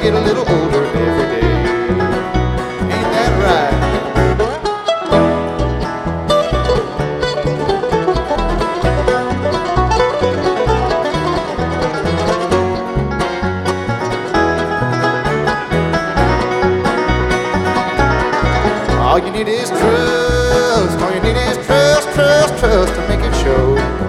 get a little older every day. Ain't that right? All you need is trust. All you need is trust, trust, trust to make it show.